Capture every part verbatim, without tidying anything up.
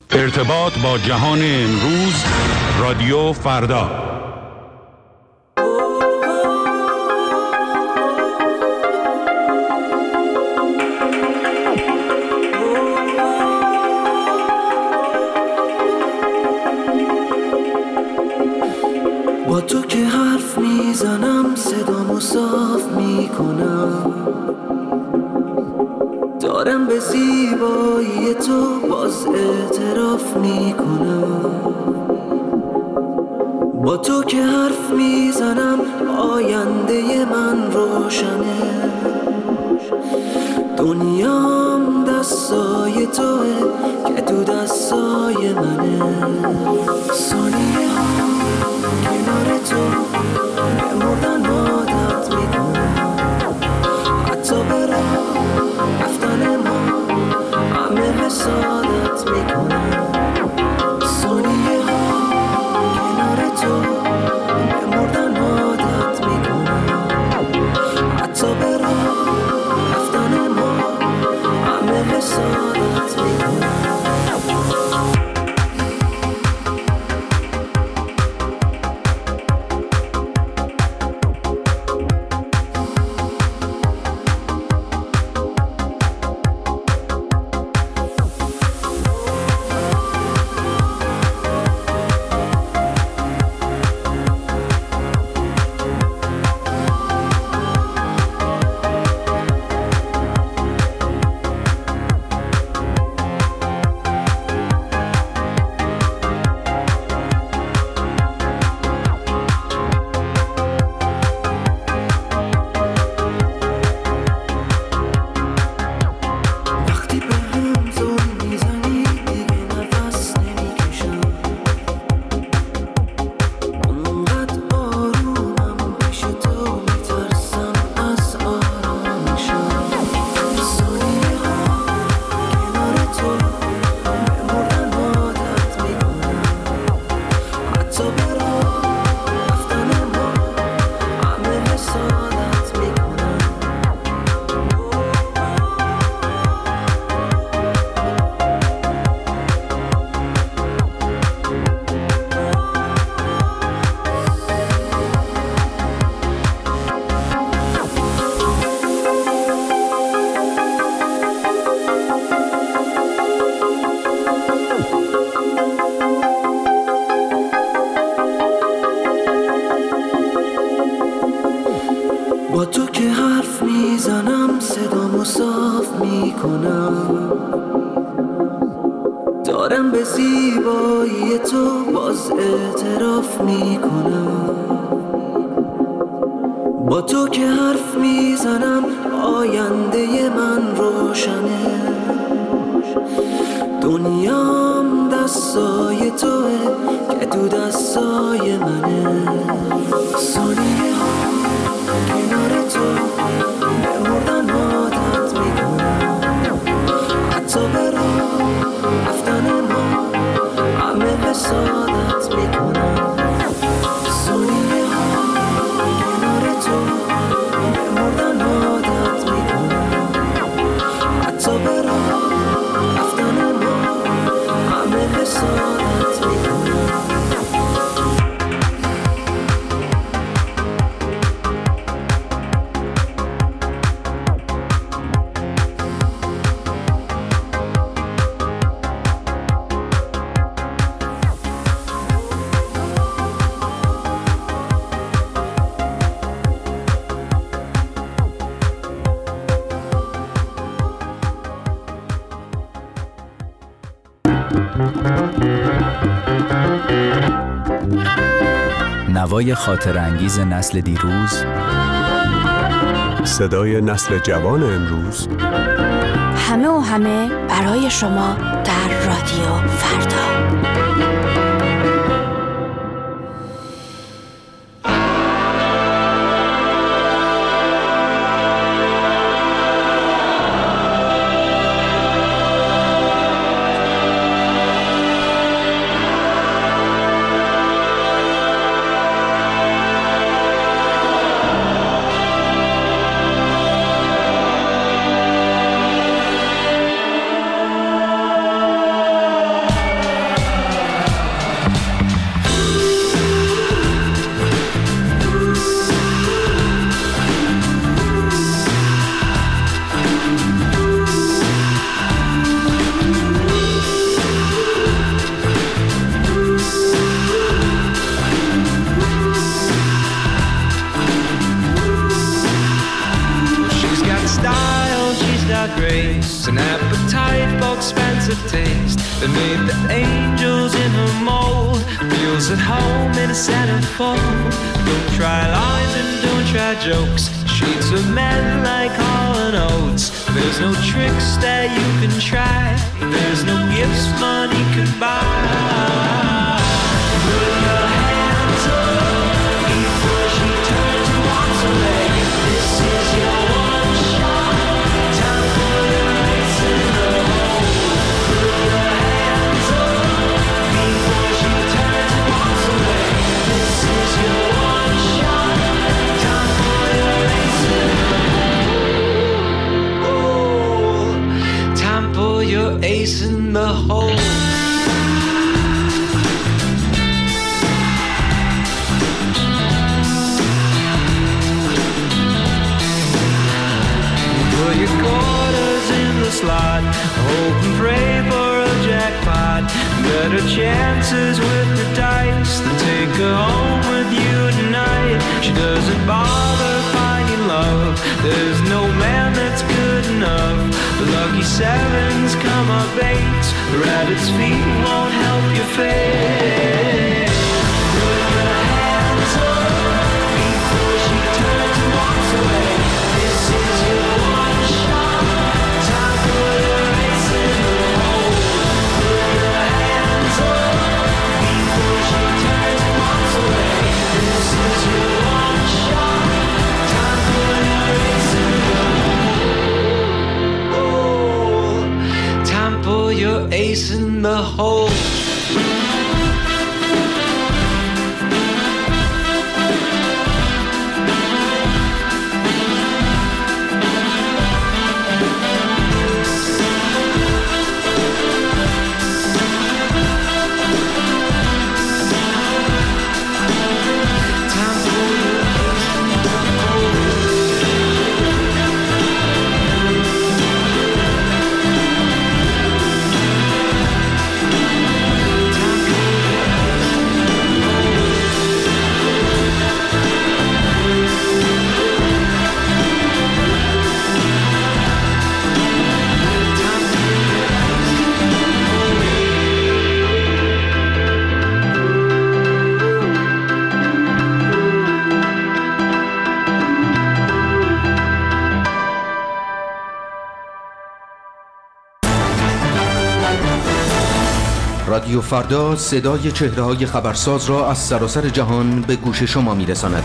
ارتباط با جهان امروز، رادیو فردا. با تو که حرف میزنم صدامو صاف میکنم، دارم به زیبایی تو باز اعتراف میکنم. با تو که حرف میزنم آینده من روشنه، دنیام دستای توه که تو دستای منه. ثانیه ها کنار تو به مردن عادت میکنم، حتی به راه رفتن ما همه حسادت میکنم. ثانیه ها کنار تو به مردن عادت میکنم، حتی به راه رفتن ما همه حسادت میکنم. با تو که حرف میزنم صدامو صاف میکنم، دارم به زیبایی تو باز اعتراف میکنم. با تو که حرف میزنم آینده من روشنه، دنیام دستای توه که تو دستای منه. ثانیه ها کنار تو به مردن عادت میکنم، حتی به راه رفتن ما همه حسادت میکنم. ثانیه ها کنار تو به مردن عادت میکنم، حتی به راه رفتن ما همه حسادت میکنم. نوای خاطر انگیز نسل دیروز، صدای نسل جوان امروز، همه و همه برای شما در رادیو فردا. the taste that made the angels in the mold. Feels at home in a centerfold. Don't try lies and don't try jokes. Sheets of men like Hall and Oates. There's no tricks that you can try. There's no gifts money can buy. Put your hands up before she turns and walks away. This is your one shot. Time for your race in the hole. Put your hands up before she turns and walks away. This is your one shot. Time for your race in the hole. Time for your ace in the hole. Your quarters in the slot, hope and pray for a jackpot. Better chances with the dice than take her home with you tonight. She doesn't bother finding love. There's no man that's good enough. The lucky sevens come up eights. The rabbit's feet won't help your fate. Put your hands up before she turns and walks away. This is your one shot. Time for your race in the hole. Put your hands up before she turns and walks away. This is your one shot. Time for your race in the hole. Time for your ace in the hole. رادیو فردا صدای چهره‌های خبرساز را از سراسر جهان به گوش شما می‌رساند.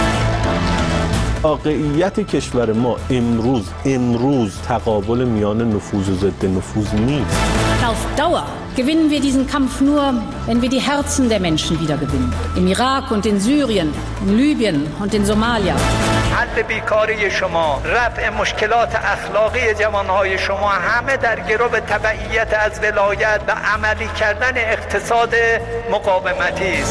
واقعیت کشور ما امروز امروز تقابل میان نفوذ و ضد نفوذ نیست. Auf Dauer gewinnen wir diesen Kampf nur, wenn wir die Herzen der Menschen wiedergewinnen. Im Irak und in Syrien, in Libyen und in Somalia. حل بیکاری شما، رفع مشکلات اخلاقی جوانهای شما همه در گرو تبعیت از ولایت و عملی کردن اقتصاد مقاومتی است.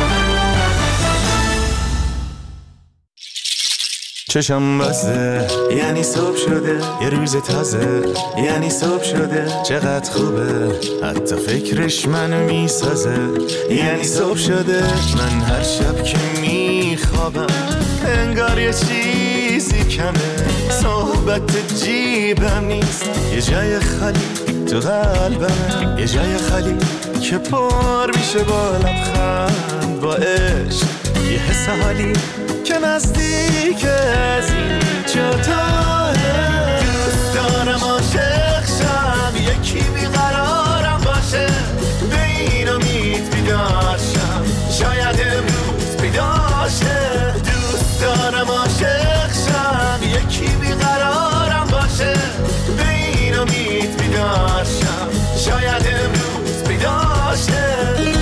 چشم بسته یعنی صبح شده، یه روز تازه یعنی صبح شده، چقدر خوبه حتی فکرش منو میسازه، یعنی صبح شده. من هر شب که میخوابم انگار یه چیزی کمه، صحبت جیبم نیست، یه جای خالی تو قلبم، یه جای خالی که پر میشه با لبخند، با عشق، یه حس حالی که نزدیک از این جاتاه. دوست دارم عاشق شم، یکی بیقرارم باشه، به این امید بیدار شم، شاید امروز بیدار شه. دوست دارم عاشق شم، یکی بیقرارم باشه، به این امید بیدار شم، شاید امروز بیدار شه.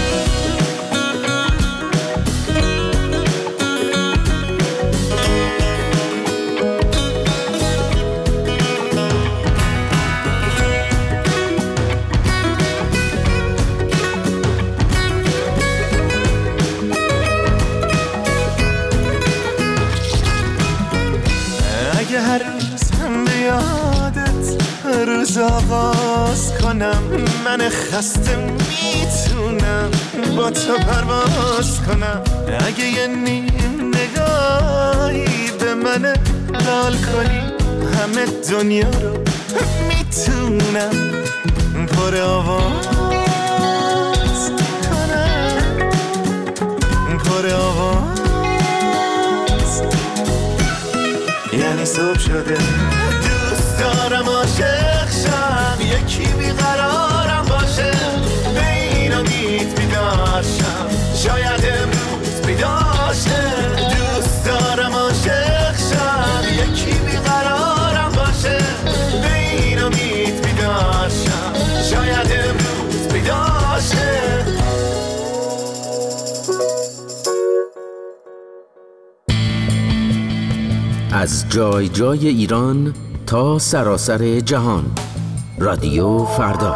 هر روز هم به یادت روز آغاز کنم، من خسته میتونم با تو پرواز کنم. اگه یه نیم نگاهی به من لال کنی، همه دنیا رو میتونم پر آواز کنم، پر آواز. یعنی صبح شده دوست دارم عاشق شم، یکی بیقرارم باشه به این امید بیدار شم، شاید امروز بیدار شه. دوست دارم عاشق شم، یکی بیقرارم باشه به این امید بیدار شم، شاید امروز بیدار شه. از جای جای ایران تا سراسر جهان، رادیو فردا.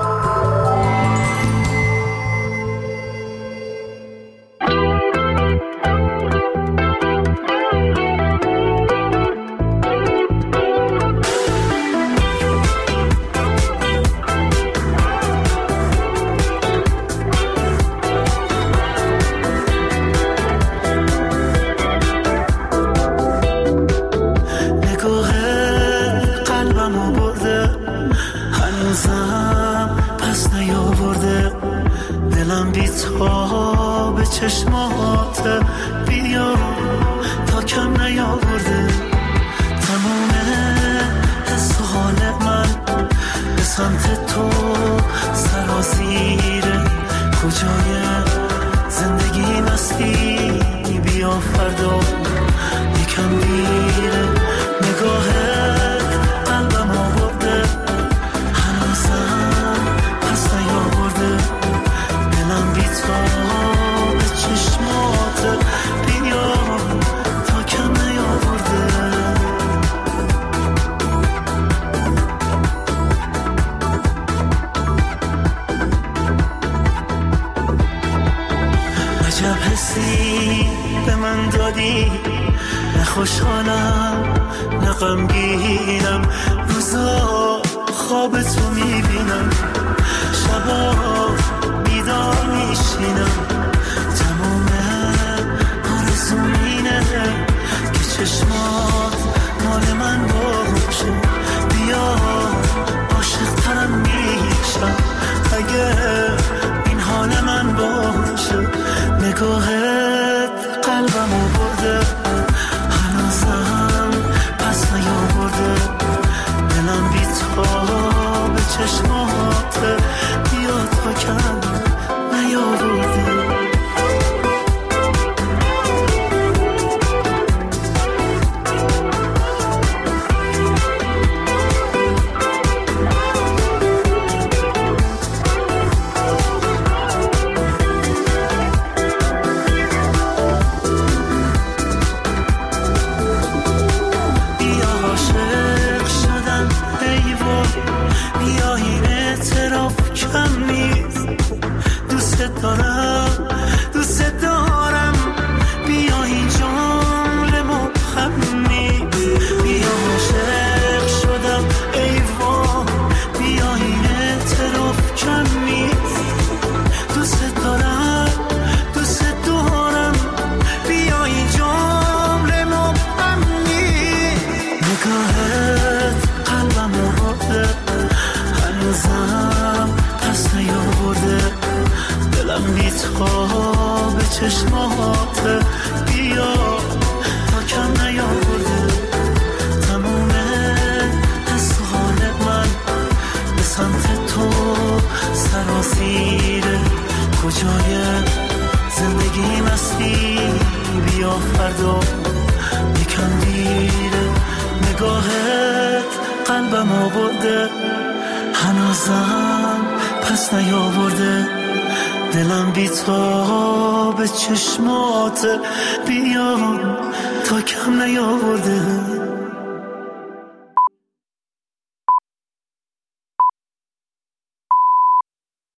چشمات بیا تا کم نیاورده تمام حس و حال من به سمت تو سرازیره. کجای زندگی مستی بیا فردا یکم دیره. نگاهت قلبم آورده هنوزم پس نیاورده دلم بی تو چشمات بیا تا کم نیاورده. عجب حسی به من دادی، نه خوشحالم نه غمگینم، روزا خواب تو میبینم، شبا بیدار میشینم، تمام آرزوم اینه که چشمات مال من باشه. بیا عاشق ترم میشم اگه این حال من باشه. نگاهت قلبمو برده هنوزم پس نیاورده دلم بی تو به چشمات بیا تا کم نیاورده. چشمات بیا تا کم نیاورده تمام حس و حال من به سمت تو سرازیره. کجای زندگی مستی بیا فردا یکم دیره. نگاهت قلبم آورده هنوزم پس نیاورده دلم بی تو به چشمات بیا تا کم نیاورده.